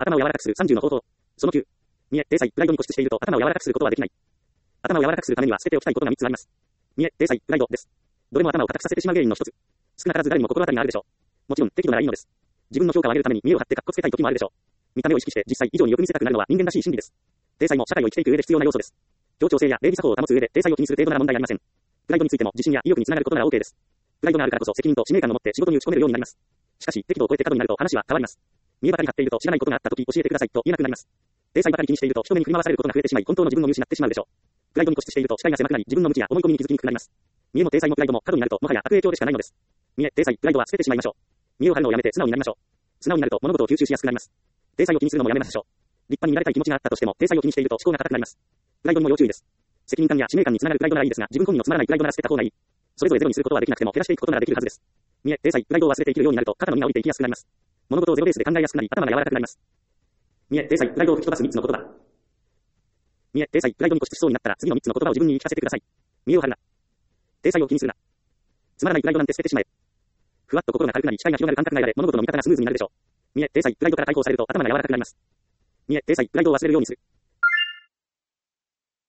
頭を柔らかくする30の方法。その9。見え、体裁、プライドに固執していると頭を柔らかくすることはできない。頭を柔らかくするためには捨てておきたいことが3つあります。見え、体裁、プライドです。どれも頭を固くさせてしまう原因の一つ。少なからず誰にも心当たりがあるでしょう。もちろん適度ならいいのです。自分の評価を上げるために見栄を張って格好つけたい時もあるでしょう。見た目を意識して実際以上によく見せたくなるのは人間らしい心理です。体裁も社会を生きていく上で必要な要素です。協調性や礼儀作法を保つ上で体裁を気にする程度なら問題ありません。プライドについても自信や意欲につながることなら OK です。プライドがあるからこそ責任と使命感を持って仕事に打ち込めるようになります。しかし適度を超えて過度になると話は変わります。見栄ばかり張っていると知らないことがあった時教えてくださいと言えなくなります。体裁ばかり気にしていると人目に振り回されることが増えてしまい本当の自分を見失ってしまうでしょう。プライドに固執していると視界が狭くなり自分の無知や思い込みに気づきにくくなります。見栄も体裁もプライドも過度になるともはや悪影響でしかないのです。見栄、体裁、プライドは捨ててしまいましょう。見栄を張るのをやめて素直になりましょう。素直になると物事を吸収しやすくなります。体裁を気にするのもやめましょう。立派になりたい気持ちがあったとしても体裁を気にしていると思考が硬くなります。プライドにも要注意です。責任感や使命感につながるプライドならいいですが自分本位のつまらないプライドなら捨てた方がいい。それぞれゼロにすることはできなくても減らしていくことならできるはずです。見栄、体裁、プライドを忘れて生きるようになると肩の荷が下りていきやすくなります。物事をゼロベースで考えやすくなり頭が柔らかくなります。見栄、体裁、プライドを吹き飛ばす3つの言葉。見栄、体裁、プライドに固執しそうになったら次の3つの言葉を自分に言い聞かせてください。見栄を張るな。体裁を気にするな。つまらないプライドなんて捨ててしまえ。ふわっと心が軽くなり視界が広がる感覚が得られ物事の見方がスムーズになるでしょう。見栄、体裁、プライドから解放されると頭が柔らかくなります。見栄、体裁、プライドを忘れるようにする。